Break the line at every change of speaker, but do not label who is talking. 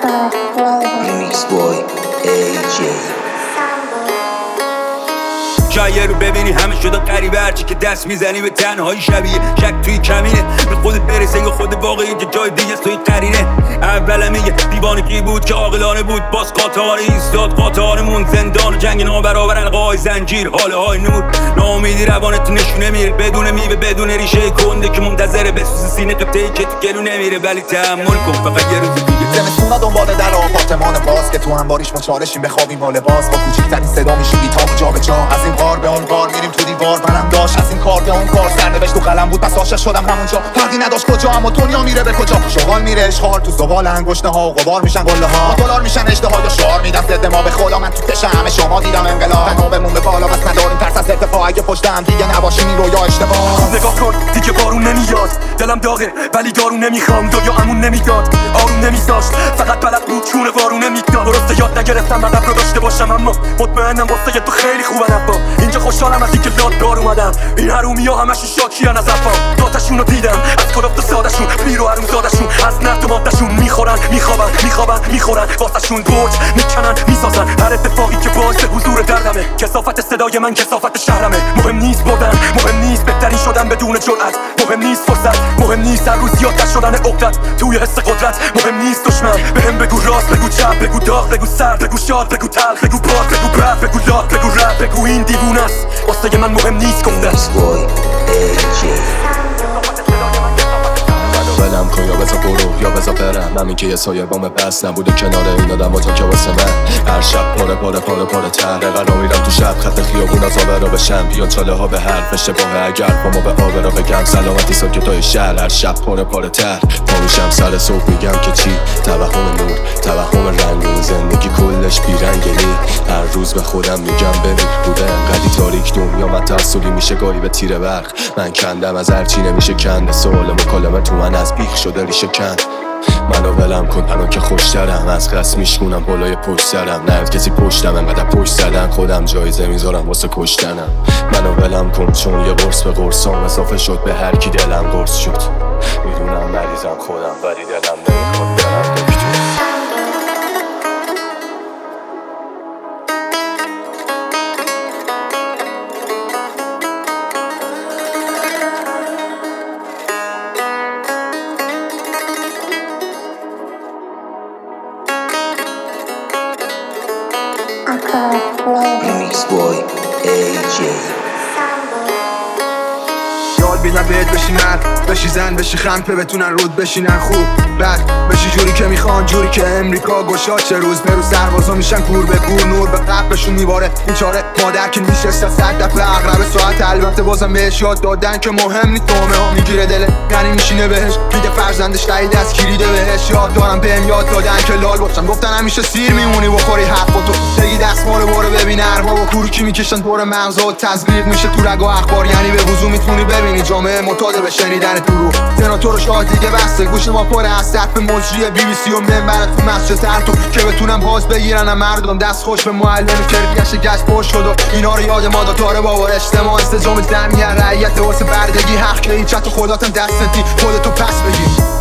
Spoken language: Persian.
Remix boy AJ.
شاید رو ببینی همه شده غریبه، هرچی که دست میزنی به تنهایی شبیه شک توی کمینه. به خودت برسه یا خود واقعی که جای دیگه توی قرینه. اول میگه دیوانگی بود که عاقلانه بود، باز قاطعانه ایستاد قاطعانمون. زندان جنگ نابرابر القای زنجیر حاله های نور. ناامیدی روانت نشونه میره بدون میوه بدون ریشه کنده که منتظره بسوز سینه قطعه‌ای که تو گلو نمیره. ولی تحمل کن فقط یه روز دیگه.
زمستونا دنبال در آپارتمان باز که تو انباریش مچارشیم بخوابیم با لباس. با کوچیک‌ترین صدا میشیم تا جا به جا. از این غار به اون غار میریم تو دیوار برم داشت. از این کار به اون کار سرنوشت و قلم بود پس عاشق شدم همونجا. فرقی نداشت کجا اما دنیا میره به کجا. شغال میره اشغال تو زبال انگشته ها و غبار میشن قله ها. دلار میشن اشتها یا شعار میدم ضد ما. به خدا من تو چشم همه شما دیدم انقلاب. تنابمون به بالا بس نداریم ترس از ارتفاع. اگه پشتم دیگه نباشیم این رویا اشتباه.
نگاه کن دیگه بارون نمیاد. دلم داغه ولی دارو نمیخوام. دنیا امون نمیداد آروم نمیذاشت فقط بلد بود چونه وارو نمیداد. درسته یاد نگرفتم ادب رو داشته باشم اما مطمئنم واسه تو خیلی خوبه نبا. اینجا خوشحالم از اینکه دادگار اومدم. این حرومیا همشون شاکیان از افام. داتشون رو دیدم از کلافت سادشون بیر و حرومزادشون. از نفت و مادهشون میخورن میخورن واسهشون برج میکنن میسازن. هر اتفاقی که باعث حضور دردمه. کثافت صدای من کثافت شهرمه. مهم نیست بردن مهم نیست بهترین شدن بدون جرأت. مهم نیست فرصت مهم نیست هر روز زیادتر شدن عقدت توی حس قدرت. مهم نیست دشمن بهم بگو راست بگو چپ بگو داغ بگو سرد بگو شاد بگو تلخ بگو باد بگو برف بگو لات بگو رپ بگو این دیوونه است. واسه من مهم نیست گنده
ولم کن یا بذار برو یا بذار برم. همین که یه سایه بام بس نبوده کنار این آدم تا که واسه من هر شب پاره تره. قرار میرم تو شب خط خیابون از آبه را بشم. بیان چاله ها به حرف اشتباهه اگر با ما به آبه را بگم. سلامتی ساکتای شهر هر شب پاره تر. پا میشم سر صبح میگم که چی توهم نور توهم رنگین زندگی کلش بیرنگی. هر روز به خودم میگم بمیر بوده انقدی تاریک دنیا من تحصیلی میشه گاهی به تیر برق. من کندم از هرچی نمیشه کنده. سوال مکالمه تو من از بیخ شده ریشه کند. منو ولم کن الان که خوشترم. از قصد میشکونم بالای پشت سرم. نه کسی پشتم انقدر پشت زدن خودم جایزه میذارم واسه کشتنم. منو ولم کن چون یه قرص به قرصام اضافه شد به هر کی دلم قرص شد. میدونم مریضم خودم ولی دلم نمیخواد برم دکتر.
Remix boy AJ.
یاد بیدن بهت بشی مرد بشی زن بشی خمپه بتونن رود بشینن خوب بعد بشی جوری که میخوان جوری که امریکا گشاد. چه روز به روز سربازا میشن کور به کور. نور به قبشون میباره این چاره مادر که میشسته 100 دفعه اقرب ساعت. البته بازم بهش یاد دادن که مهم نیست تومه ها میگیره دل یعنی میشینه بهش میگه فرزندش تایید از کلیده بهش. یاد دارم بهم یاد دادن که لال باشم. گفتن همیشه سیر میمونی بخوری حرفاتو بگی دستمال برو ببین اربا با کوروکی میکشن دور مغزا و تزریق میشه تو رگ و اخبار. یعنی به وضو میتونی ببینی جامعه معتاد به شنیدن دروغ. سناتور شاه دیگه بسته گوش ما پر از سطح مجری بی بی سی و منبر تو مسجد ترتو که بتونن باز بگیرن مردم. دست خوش به معلم تربیتش گشت پشت شد و اینا رو یاد ما داره بابا. اجتماع انسجام جمعیت رعیت واسه بردگی حق که هیچ تو خداتم دست ندی خودتو پس بگی.